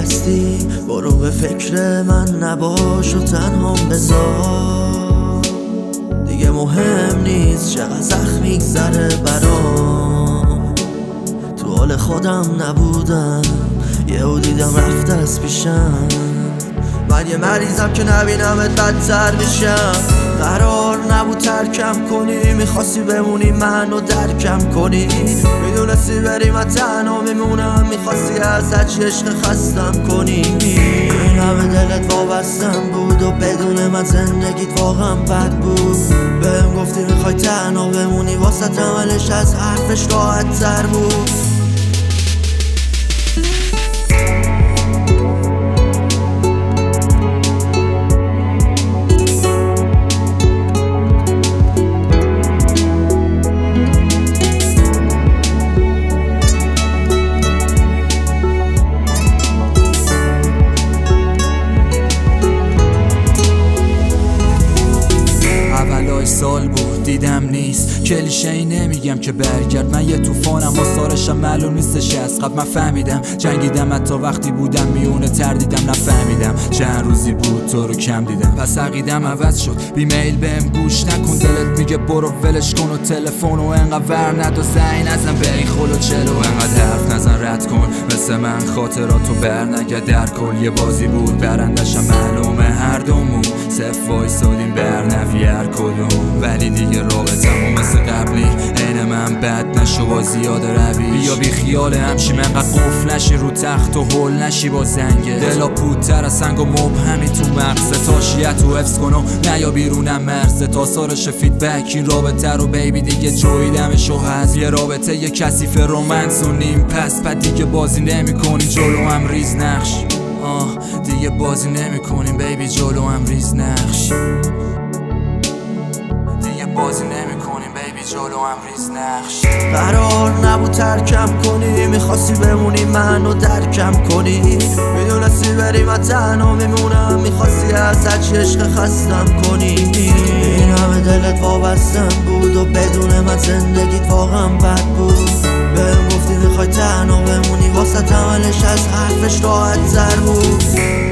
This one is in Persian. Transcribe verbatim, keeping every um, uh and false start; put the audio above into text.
هستی برو به فکر من نباش و تنهام بذار. دیگه مهم نیست چقدر سخت میگذره برام، تو حال خودم نبودم یهو دیدم رفته از پیشم. من یه مریضم که نبینمت بدتر میشم. قرار نبود ترکم کنی، میخواستی بمونی منو درکم کنی، میدونستی بری من تنها میمونم، میخواستی از هرچی عشق خستم کنی. این همه دلت وابستم بود و بدون من زندگیت واقعا بد بود. بهم گفتی میخوای تنها بمونی، واسه عملش از حرفش راحت تر بود. سال بود دیدم نیست، کلیشه ای نمیگم که برگرد. من یه طوفانم آثارشم معلوم نیستش از قبل. من فهمیدم جنگیدم حتی وقتی بودم میونه تردیدم، نفهمیدم چند روزی بود تو رو کم دیدم. پس عقیدم عوض شد، بیمیل بهم گوش نکن، دلت میگه برو ولش کن و تلفن و انقدر ور ند و زنگ نزن به این خل و چلو، انقدر حرف نزن رد کن مثل من خاطراتو بر نگرد. در کل یه بازی بود برندشم معلومه هر دومون، صف وایسادیم بر نفی هر کدوم، ولی دیگه رابطمون مثل قبلی عین من بد نشو با زیاده رویش. بیا بی خیال همشی منقدر قفل نشی رو تخت و هول نشی با زنگت، دلا پودتر از سنگ و مبهمی تو مغزت، تاشیت و حفظ کن و نیا بیرونم مرزت. آثارش فیدبک این رابطه رو بیبی دیگه جویدمش و هست. یه رابطه یه کثیف رومنس و نیم پس بعد دیگه بازی نمی کنی جلو هم ریز نقش. آه دیگه بازی نمی کنیم بیبی جلو هم ریز نقش، دیگه بازی نمی کنیم بیبی جلو هم ریز نقش. قرار نبود ترکم کنی، میخواستی بمونی منو درکم کنی، میدونستی بری من تنها میمونم، میخواستی از هرچی عشق خستم کنی. این همه دلت وابستم بود و بدون من زندگیت واقعا بد بود. بهم گفتی میخوای تنها بمونی، واسه عملش از حرفش راحت تر بود.